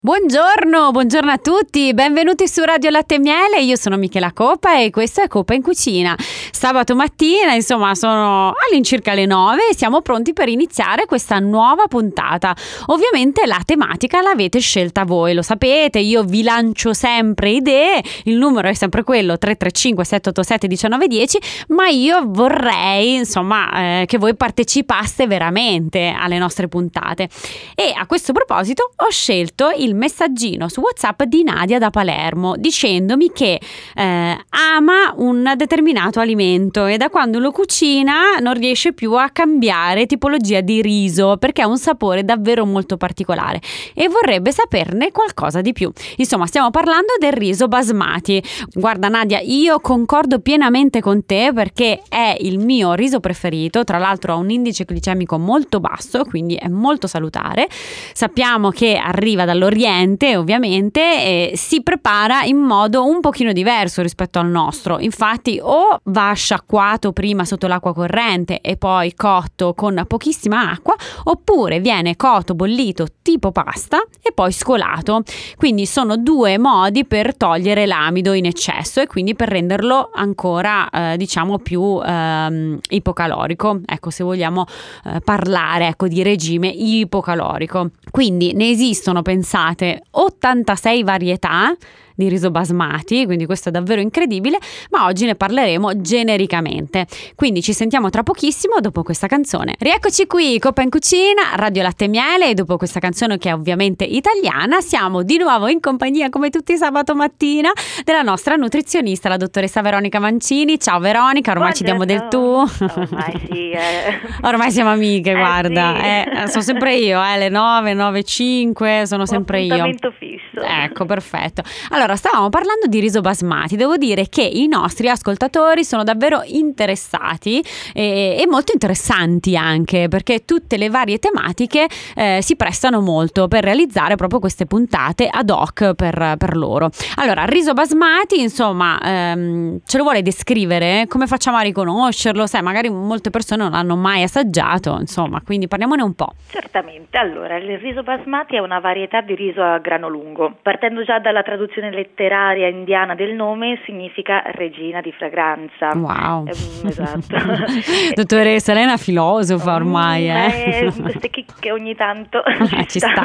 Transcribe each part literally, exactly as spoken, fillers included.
Buongiorno, buongiorno a tutti, benvenuti su Radio Latte e Miele, io sono Michela Coppa e questo è Coppa in Cucina. Sabato mattina, insomma, sono all'incirca le nove e siamo pronti per iniziare questa nuova puntata. Ovviamente la tematica l'avete scelta voi, lo sapete, io vi lancio sempre idee, il numero è sempre quello tre tre cinque sette otto sette uno nove uno zero, ma io vorrei, insomma, eh, che voi partecipaste veramente alle nostre puntate. E a questo proposito ho scelto il messaggino su WhatsApp di Nadia da Palermo dicendomi che eh, ama un determinato alimento e da quando lo cucina non riesce più a cambiare tipologia di riso perché ha un sapore davvero molto particolare e vorrebbe saperne qualcosa di più. Insomma, stiamo parlando del riso basmati. Guarda Nadia, io concordo pienamente con te perché è il mio riso preferito, tra l'altro ha un indice glicemico molto basso, quindi è molto salutare. Sappiamo che arriva dall'Oriente ovviamente e si prepara in modo un pochino diverso rispetto al nostro. Infatti o va sciacquato prima sotto l'acqua corrente e poi cotto con pochissima acqua, oppure viene cotto, bollito tipo pasta e poi scolato. Quindi sono due modi per togliere l'amido in eccesso e quindi per renderlo ancora eh, diciamo più ehm, ipocalorico, ecco, se vogliamo eh, parlare ecco di regime ipocalorico. Quindi ne esistono, pensate, ottantasei varietà di riso basmati, quindi questo è davvero incredibile, ma oggi ne parleremo genericamente. Quindi ci sentiamo tra pochissimo dopo questa canzone. Rieccoci qui, Coppa in Cucina, Radio Latte e Miele, e dopo questa canzone che è ovviamente italiana siamo di nuovo in compagnia, come tutti i sabato mattina, della nostra nutrizionista, la dottoressa Veronica Mancini. Ciao Veronica, ormai Buongiorno. Ci diamo del tu. Ormai sì, eh. Ormai siamo amiche, Eh, guarda, sì. eh, sono sempre io, eh, le nove, nove e cinque, sono sempre io. Appuntamento fisso. Ecco, perfetto. Allora, stavamo parlando di riso basmati. Devo dire che i nostri ascoltatori sono davvero interessati e, e molto interessanti anche, perché tutte le varie tematiche eh, si prestano molto per realizzare proprio queste puntate ad hoc per, per loro. Allora, riso basmati, insomma, ehm, ce lo vuole descrivere? Come facciamo a riconoscerlo? Sai, magari molte persone non l'hanno mai assaggiato, insomma, quindi parliamone un po'. Certamente. Allora, il riso basmati è una varietà di riso a grano lungo. Partendo già dalla traduzione letteraria indiana del nome, significa regina di fragranza. Wow. Eh, esatto. Dottoressa, lei è una filosofa ormai, eh? eh queste chicche ogni tanto ci sta.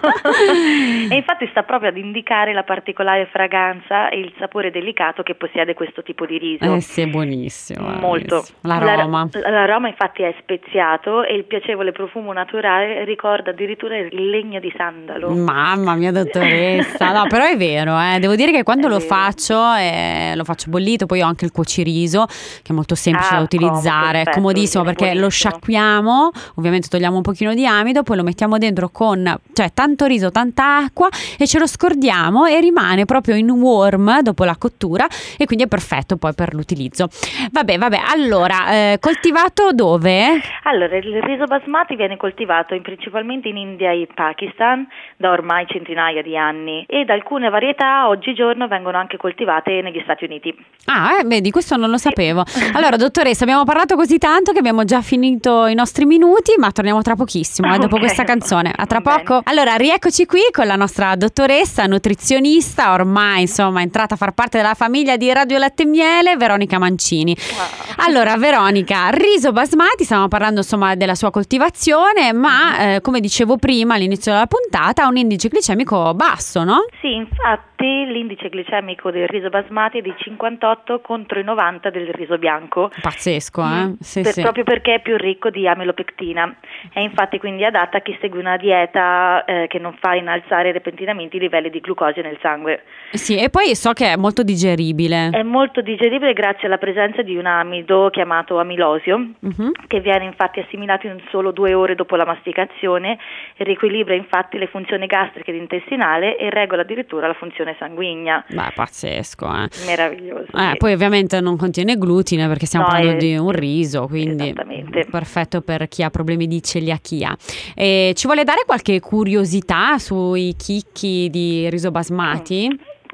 E infatti sta proprio ad indicare la particolare fragranza e il sapore delicato che possiede questo tipo di riso. Eh sì, è buonissimo. È Molto. buonissimo. L'aroma. La, l'aroma infatti è speziato e il piacevole profumo naturale ricorda addirittura il legno di sandalo. Mamma mia, dottoressa. No, però è vero, eh. Devo dire che quando È lo vero. faccio eh, lo faccio bollito, poi ho anche il cuociriso che è molto semplice Ah, da utilizzare, comodo, è perfetto, comodissimo è perché lo buonissimo. sciacquiamo, ovviamente togliamo un pochino di amido, poi lo mettiamo dentro con, cioè, tanto riso, tanta acqua e ce lo scordiamo e rimane proprio in warm dopo la cottura e quindi è perfetto poi per l'utilizzo. Vabbè, vabbè, allora, eh, coltivato dove? Allora, il riso basmati viene coltivato in- principalmente in India e Pakistan da ormai centinaia di anni ed alcune varietà oggigiorno vengono anche coltivate negli Stati Uniti. Ah, eh, vedi, questo non lo sapevo. Allora, dottoressa, abbiamo parlato così tanto che abbiamo già finito i nostri minuti, ma torniamo tra pochissimo, eh, dopo Ok. questa canzone. A tra Va bene. poco. Allora, rieccoci qui con la nostra dottoressa, nutrizionista, ormai, insomma, entrata a far parte della famiglia di Radio Latte e Miele, Veronica Mancini. Ah. Allora, Veronica, riso basmati, stiamo parlando, insomma, della sua coltivazione, ma, eh, come dicevo prima all'inizio della puntata, ha un indice glicemico basso, no? Sì, infatti l'indice glicemico del riso basmati è di cinquantotto contro i novanta del riso bianco. Pazzesco, eh? Sì, Per- sì. Proprio perché è più ricco di amilopectina. È infatti quindi adatta a chi segue una dieta eh, che non fa innalzare repentinamente i livelli di glucosio nel sangue. Sì, e poi so che è molto digeribile. È molto digeribile grazie alla presenza di un amido chiamato amilosio, Mhm. che viene infatti assimilato in solo due ore dopo la masticazione, riequilibra infatti le funzioni gastriche ed intestinale e regola addirittura la funzione sanguigna. Beh, pazzesco, eh. Meraviglioso. Eh, sì. poi ovviamente non contiene glutine perché stiamo No, parlando è- di un riso, quindi Esattamente. perfetto per chi ha problemi di celiachia. E ci vuole dare qualche curiosità sui chicchi di riso basmati?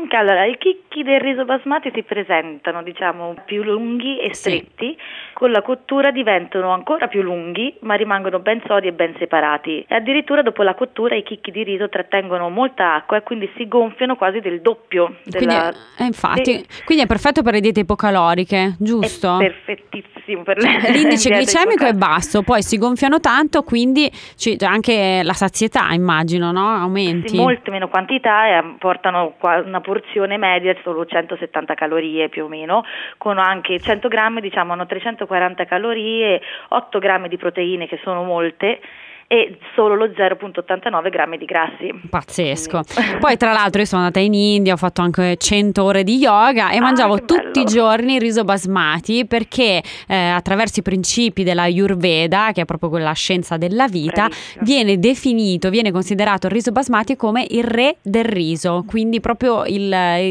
Che allora, i chicchi del riso basmati si presentano, diciamo, più lunghi e stretti, sì. Con la cottura diventano ancora più lunghi, ma rimangono ben sodi e ben separati. E addirittura dopo la cottura i chicchi di riso trattengono molta acqua e quindi si gonfiano quasi del doppio. Della... Quindi, eh, infatti, sì. Quindi è perfetto per le diete ipocaloriche, giusto? È perfettissimo per le L'indice glicemico è ipocaloriche. basso, poi si gonfiano tanto, quindi c- anche la sazietà, immagino, no? Aumenti. Sì, molte meno quantità e portano una porzione media solo centosettanta calorie più o meno, con anche cento grammi, diciamo, hanno trecentoquaranta calorie, otto grammi di proteine che sono molte e solo lo zero virgola ottantanove grammi di grassi. Pazzesco. Poi tra l'altro io sono andata in India, ho fatto anche cento ore di yoga e ah, mangiavo tutti i giorni riso basmati perché eh, attraverso i principi della Ayurveda, che è proprio quella scienza della vita, Bravissimo. viene definito, viene considerato il riso basmati come il re del riso, quindi proprio il,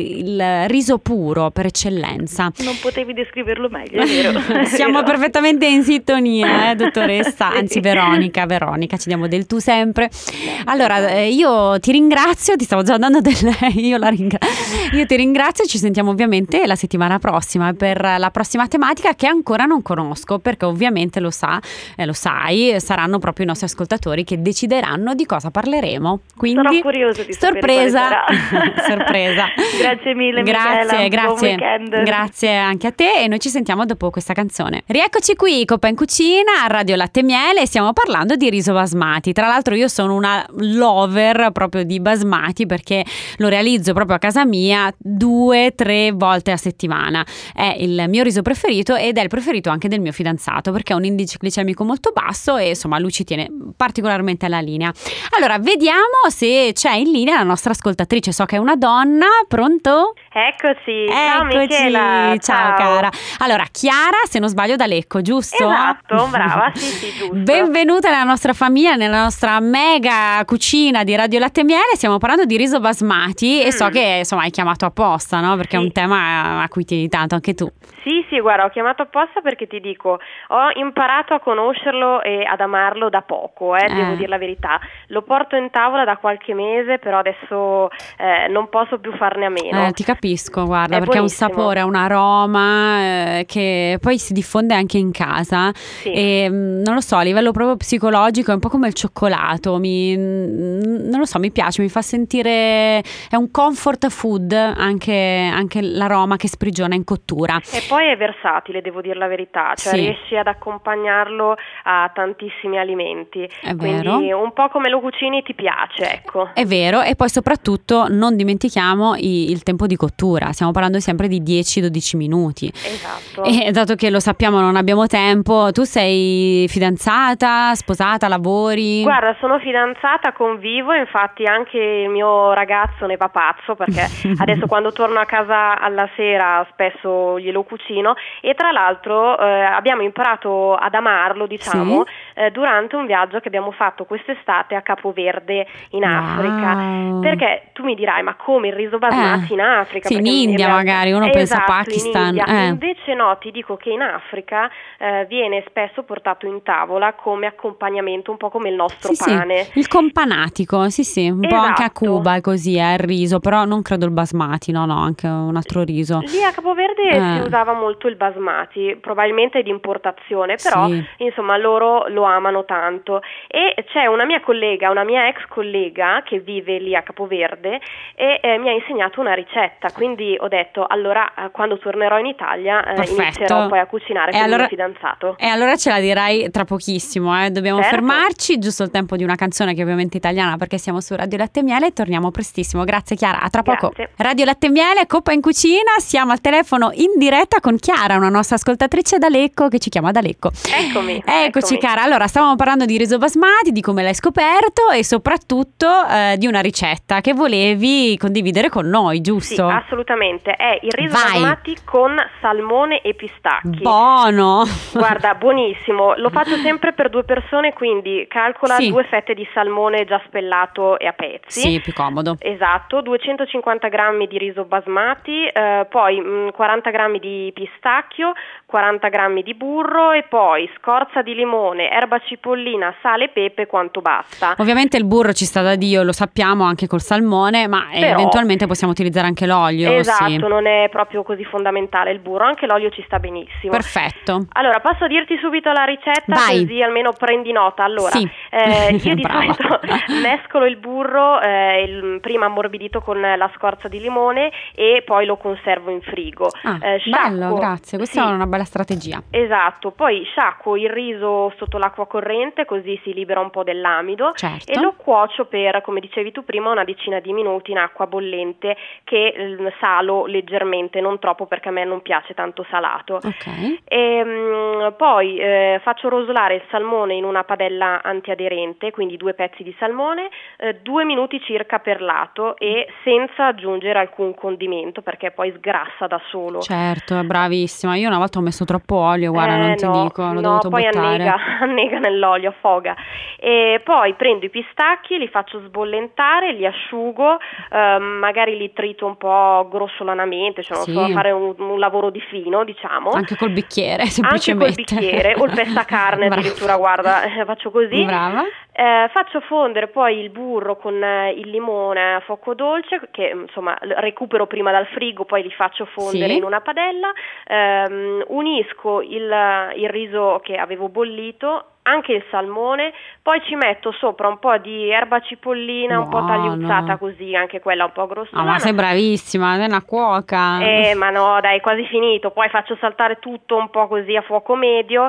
il riso puro per eccellenza. Non potevi descriverlo meglio, è vero? Siamo è vero. perfettamente in sintonia, eh, dottoressa, anzi Veronica, Veronica. Ci diamo del tu sempre. Allora eh, io ti ringrazio, ti stavo già dando del lei, io la ringrazio. Io ti ringrazio e ci sentiamo ovviamente la settimana prossima per la prossima tematica che ancora non conosco, perché ovviamente lo sa, eh, lo sai, saranno proprio i nostri ascoltatori che decideranno di cosa parleremo. Quindi sono curioso di sorpresa. sapere sorpresa. Grazie mille, grazie, Michela, grazie. buon weekend. Grazie anche a te e noi ci sentiamo dopo questa canzone. Rieccoci qui, Coppa in Cucina, a Radio Latte e Miele, stiamo parlando di riso basmati. Tra l'altro io sono una lover proprio di basmati perché lo realizzo proprio a casa mia due, tre volte a settimana. È il mio riso preferito ed è il preferito anche del mio fidanzato perché ha un indice glicemico molto basso e insomma lui ci tiene particolarmente alla linea. Allora vediamo se c'è in linea la nostra ascoltatrice, so che è una donna. Pronto? Eccoci, ciao Eccoci. Michela, ciao, ciao cara. Allora Chiara, se non sbaglio da Lecco, giusto? Esatto, brava, sì sì, giusto. Benvenuta nella nostra famiglia, nella nostra mega cucina di Radio Latte e Miele. Stiamo parlando di riso basmati mm. e so che insomma hai chiamato apposta, no? Perché sì. è un tema a cui tieni tanto anche tu. Sì, sì, guarda, ho chiamato apposta perché ti dico, ho imparato a conoscerlo e ad amarlo da poco, eh, eh. devo dire la verità. Lo porto in tavola da qualche mese, però adesso eh, non posso più farne a meno. Eh, ti capisco, guarda, è perché buonissimo. ha un sapore, un aroma eh, che poi si diffonde anche in casa sì. e non lo so, a livello proprio psicologico è un po' come il cioccolato, mi, non lo so, mi piace, mi fa sentire, è un comfort food anche, anche l'aroma che sprigiona in cottura. E poi è versatile, devo dire la verità, cioè sì. riesci ad accompagnarlo a tantissimi alimenti, è quindi vero. un po' come lo cucini ti piace, ecco. È vero, e poi soprattutto non dimentichiamo i, il tempo di cottura, stiamo parlando sempre di dieci dodici minuti. Esatto. E dato che lo sappiamo non abbiamo tempo, tu sei fidanzata, sposata, lavori? Guarda, sono fidanzata, convivo, infatti anche il mio ragazzo ne va pazzo perché adesso quando torno a casa alla sera spesso glielo cucino e tra l'altro eh, abbiamo imparato ad amarlo, diciamo, sì? eh, durante un viaggio che abbiamo fatto quest'estate a Capoverde in wow. Africa, perché tu mi dirai ma come il riso basmati eh. in Africa? Sì, in Perché India in realtà, magari, uno esatto, pensa Pakistan. In eh. Invece no, ti dico che in Africa eh, viene spesso portato in tavola come accompagnamento, un po' come il nostro sì, pane. Sì. Il companatico, sì sì, un esatto. po' anche a Cuba è così, è eh, il riso, però non credo il basmati, no no, anche un altro riso. Lì a Capoverde eh. si usava molto il basmati, probabilmente di importazione, però sì. insomma loro lo amano tanto e c'è una mia collega, una mia ex collega che vive lì a Capoverde e eh, mi ha insegnato una ricetta, quindi ho detto allora eh, quando tornerò in Italia eh, inizierò poi a cucinare e con allora, il mio fidanzato. E allora ce la dirai tra pochissimo, eh? Dobbiamo certo. fermarci, giusto il tempo di una canzone che è ovviamente italiana perché siamo su Radio Latte e Miele e torniamo prestissimo. Grazie Chiara, a tra poco. Grazie. Radio Latte e Miele, Coppa in Cucina, siamo al telefono in diretta con Chiara, una nostra ascoltatrice da Lecco che ci chiama da Lecco. Eccomi. Eccoci eccomi. cara, allora stavamo parlando di riso basmati, di come l'hai scoperto e soprattutto eh, di una ricetta che volevi condividere con noi, giusto? Sì, assolutamente, è il riso Vai. basmati con salmone e pistacchi. Buono! Guarda, buonissimo, lo faccio sempre per due persone, quindi calcola sì. due fette di salmone già spellato e a pezzi. Sì, più comodo. Esatto, duecentocinquanta grammi di riso basmati, eh, poi mh, quaranta grammi di pistacchio, quaranta grammi di burro e poi scorza di limone, erba cipollina, sale e pepe quanto basta. Ovviamente il burro ci sta da Dio, lo sappiamo anche col salmone, ma Però, eventualmente possiamo utilizzare anche l'olio. l'olio. Esatto, sì. Non è proprio così fondamentale il burro, anche l'olio ci sta benissimo. Perfetto. Allora, posso dirti subito la ricetta? Vai. Così almeno prendi nota. Allora, sì. eh, io di Brava. solito mescolo il burro eh, il, prima ammorbidito con la scorza di limone e poi lo conservo in frigo. Ah, eh, sciacquo, bello, grazie, questa sì, è una bella strategia. Esatto, poi sciacquo il riso sotto l'acqua corrente così si libera un po' dell'amido. Certo. E lo cuocio per, come dicevi tu prima, una decina di minuti in acqua bollente che eh, salo leggermente, non troppo perché a me non piace tanto salato. Ok. E, mh, poi eh, faccio rosolare il salmone in una padella antiaderente, quindi due pezzi di salmone, eh, due minuti circa per lato e senza aggiungere alcun condimento perché poi sgrassa da solo. Certo, è bravissima. Io una volta ho messo troppo olio, guarda, Eh, non ti no, dico, l'ho no, dovuto poi buttare. annega, annega nell'olio, affoga. E poi prendo i pistacchi, li faccio sbollentare, li asciugo, ehm, magari li trito un po' grossolanamente, cioè non Sì. so, fare un, un lavoro di fino, diciamo. Anche col bicchiere, Anche semplicemente. col bicchiere o il pestacarne Brava. addirittura, guarda, eh, faccio così. Brava. Eh, faccio fondere poi il burro con eh, il limone a fuoco dolce che insomma l- recupero prima dal frigo, poi li faccio fondere Sì. in una padella, ehm, unisco il, il riso che avevo bollito, anche il salmone, poi ci metto sopra un po' di erba cipollina, un po' Buono. tagliuzzata così, anche quella un po' Ah, grossolana. ma sei bravissima, sei una cuoca. Eh, ma no, dai, quasi finito. Poi faccio saltare tutto un po' così a fuoco medio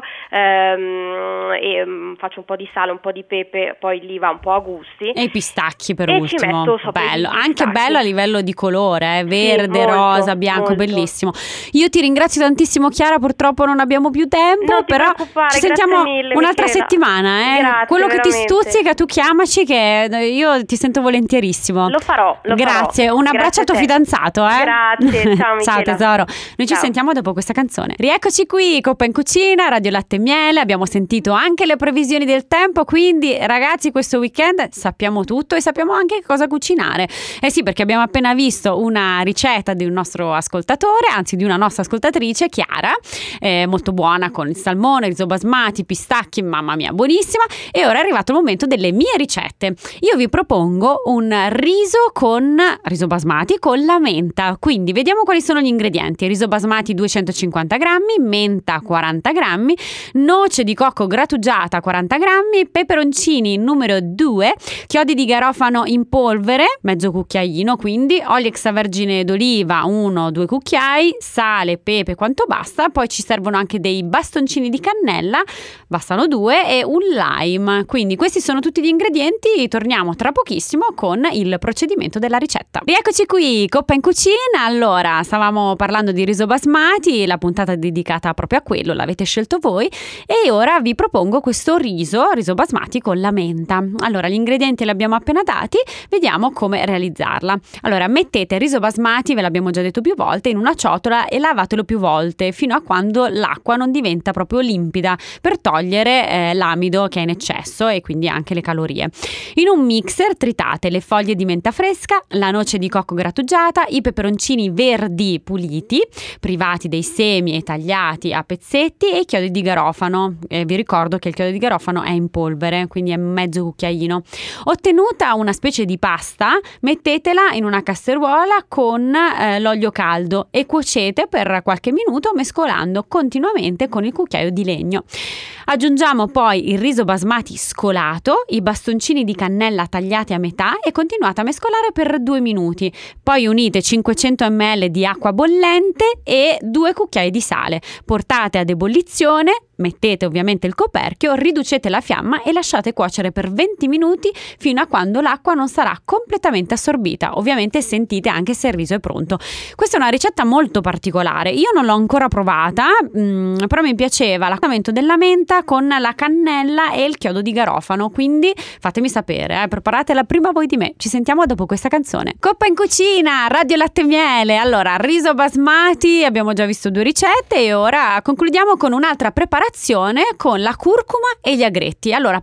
ehm, e mm, faccio un po' di sale, un po' di pepe, poi lì va un po' a gusti. E i pistacchi per E ci ultimo. metto sopra i Bello, anche pistacchi. bello a livello di colore, eh? Verde, Sì, molto, rosa, bianco, molto. bellissimo. Io ti ringrazio tantissimo, Chiara, purtroppo non abbiamo più tempo, Non ti però preoccupare, ci grazie sentiamo mille, un'altra Michela. settimana, eh? Grazie, Quello che ti veramente. stuzzica tu chiamaci che io ti sento volentierissimo. Lo farò, lo Grazie, farò. un Grazie abbraccio a al tuo te. fidanzato, eh? Grazie, ciao Michela. Ciao tesoro. Noi ci Ciao. sentiamo dopo questa canzone. Rieccoci qui, Coppa in Cucina, Radio Latte e Miele. Abbiamo sentito anche le previsioni del tempo, quindi ragazzi questo weekend sappiamo tutto e sappiamo anche cosa cucinare. Eh sì, perché abbiamo appena visto una ricetta di un nostro ascoltatore, anzi di una nostra ascoltatrice, Chiara, eh, molto buona con il salmone, riso basmati, pistacchi, mamma mia, buonissima. E ora è arrivato il momento delle mie ricette. Io vi propongo un riso con riso basmati con la menta. Quindi vediamo quali sono gli ingredienti: riso basmati duecentocinquanta grammi, menta quaranta grammi, noce di cocco grattugiata quaranta grammi, peperoncini numero due, chiodi di garofano in polvere mezzo cucchiaino, quindi olio extravergine d'oliva uno due cucchiai, sale, pepe quanto basta. Poi ci servono anche dei bastoncini di cannella, bastano due, e un lime. Quindi questi sono tutti gli ingredienti. Torniamo tra pochissimo con il procedimento della ricetta. Rieccoci qui, Coppa in Cucina. Allora, stavamo parlando di riso basmati, la puntata è dedicata proprio a quello, l'avete scelto voi, e ora vi propongo questo riso, riso basmati con la menta. Allora, gli ingredienti li abbiamo appena dati, vediamo come realizzarla. Allora, mettete il riso basmati, ve l'abbiamo già detto più volte, in una ciotola e lavatelo più volte fino a quando l'acqua non diventa proprio limpida, per togliere eh, l'amido che è in eccesso e quindi anche le calorie. In un mixer tritate le foglie di menta fresca, la noce di cocco grattugiata, i peperoncini verdi puliti, privati dei semi e tagliati a pezzetti, e i chiodi di garofano. Eh, vi ricordo che il chiodo di garofano è in polvere, quindi è mezzo cucchiaino. Ottenuta una specie di pasta, mettetela in una casseruola con eh, l'olio caldo e cuocete per qualche minuto mescolando continuamente con il cucchiaio di legno. Aggiungiamo poi il riso basmati scolato, i bastoncini di cannella tagliati a metà e continuate a mescolare per due minuti. Poi unite cinquecento millilitri di acqua bollente e due cucchiai di sale. Portate ad ebollizione, mettete ovviamente il coperchio, riducete la fiamma e lasciate cuocere per venti minuti fino a quando l'acqua non sarà completamente assorbita. Ovviamente sentite anche se il riso è pronto. Questa è una ricetta molto particolare, io non l'ho ancora provata, mh, però mi piaceva l'accoppiamento della menta con la cannella e il chiodo di garofano, quindi fatemi sapere, eh, preparatela prima voi di me. Ci sentiamo dopo questa canzone. Coppa in Cucina, Radio Latte e Miele. Allora, riso basmati, abbiamo già visto due ricette e ora concludiamo con un'altra preparazione con la curcuma e gli agretti. Allora, per due persone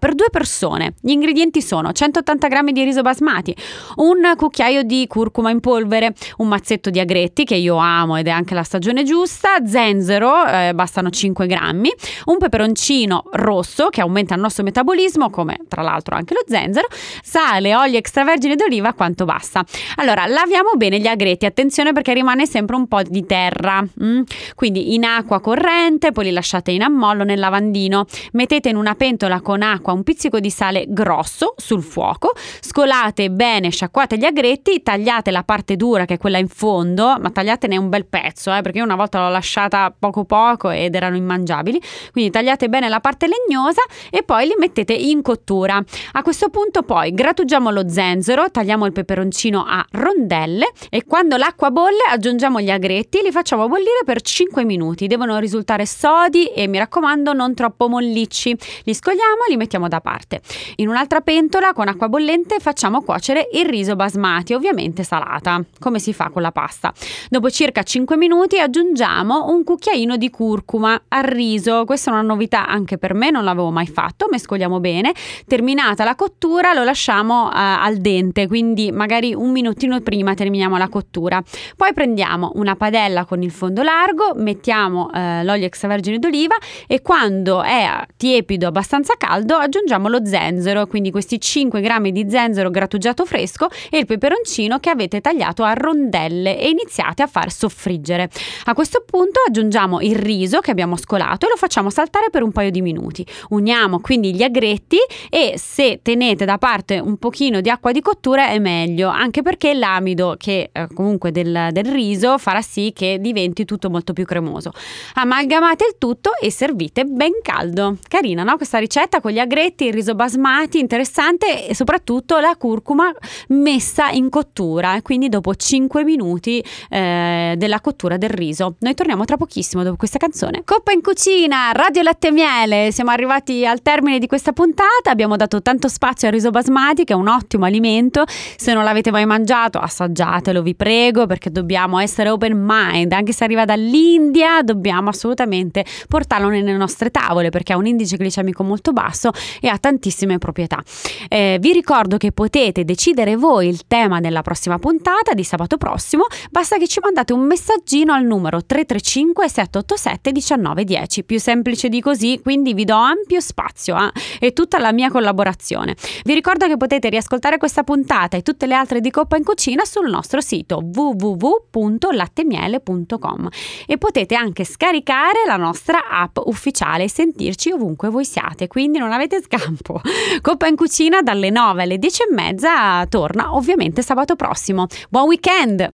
persone. Gli ingredienti sono centottanta grammi di riso basmati, un cucchiaio di curcuma in polvere, un mazzetto di agretti che io amo ed è anche la stagione giusta, zenzero, eh, bastano cinque grammi, un peperoncino rosso che aumenta il nostro metabolismo, come tra l'altro anche lo zenzero, sale, olio extravergine d'oliva quanto basta. Allora, laviamo bene gli agretti, attenzione perché rimane sempre un po' di terra, mm? Quindi in acqua corrente, poi li lasciate in ammollo nel lavandino, mettete in una pentola con acqua un pizzico di sale grosso sul fuoco, scolate bene, sciacquate gli agretti, tagliate la parte dura che è quella in fondo, ma tagliatene un bel pezzo, eh, perché io una volta l'ho lasciata poco poco ed erano immangiabili, quindi tagliate bene la parte legnosa e poi li mettete in cottura. A questo punto poi grattugiamo lo zenzero, tagliamo il peperoncino a rondelle e quando l'acqua bolle aggiungiamo gli agretti e li facciamo bollire per cinque minuti. Devono risultare sodi e mi raccomando non troppo mollicci. Li scogliamo e li mettiamo da parte. In un'altra pentola con acqua bollente facciamo cuocere il riso basmati, ovviamente salata, come si fa con la pasta. Dopo circa cinque minuti aggiungiamo un cucchiaino di curcuma al riso. Questa è una novità anche per me, non l'avevo mai fatto. Mescoliamo bene. Terminata la cottura lo lasciamo uh, al dente, quindi magari un minutino prima terminiamo la cottura. Poi prendiamo una padella con il fondo largo, mettiamo uh, l'olio extravergine d'oliva e quando è tiepido, abbastanza caldo, aggiungiamo lo zenzero, quindi questi cinque grammi di zenzero grattugiato fresco e il peperoncino che avete tagliato a rondelle e iniziate a far soffriggere. A questo punto aggiungiamo il riso che abbiamo scolato e lo facciamo saltare per un paio di minuti. Uniamo quindi gli agretti e se tenete da parte un pochino di acqua di cottura è meglio, anche perché l'amido che eh, comunque del, del riso farà sì che diventi tutto molto più cremoso. Amalgamate il tutto e servite ben caldo. Carina, no? Questa ricetta con gli agretti, il riso basmati, interessante, e soprattutto la curcuma messa in cottura e quindi dopo cinque minuti eh, della cottura del riso. Noi torniamo tra pochissimo dopo questa canzone. Coppa in cucina, Radio Latte e Miele, siamo arrivati al termine di questa puntata, abbiamo dato tanto spazio al riso basmati che è un ottimo alimento. Se non l'avete mai mangiato assaggiatelo, vi prego, perché dobbiamo essere open mind, anche se arriva dall'India dobbiamo assolutamente portarlo nelle nostre tavole perché ha un indice glicemico molto basso e ha tantissime proprietà. Eh, vi ricordo che potete decidere voi il tema della prossima puntata di sabato prossimo, basta che ci mandate un messaggino al numero tre tre cinque sette otto sette uno nove uno zero, più semplice di così, quindi vi do ampio spazio eh, e tutta la mia collaborazione. Vi ricordo che potete riascoltare questa puntata e tutte le altre di Coppa in Cucina sul nostro sito w w w punto latte miele punto com e potete anche scaricare la nostra app ufficiale e sentirci ovunque voi siate, quindi non avete scampo. Coppa in Cucina dalle nove alle dieci e mezza torna ovviamente sabato prossimo. Buon weekend!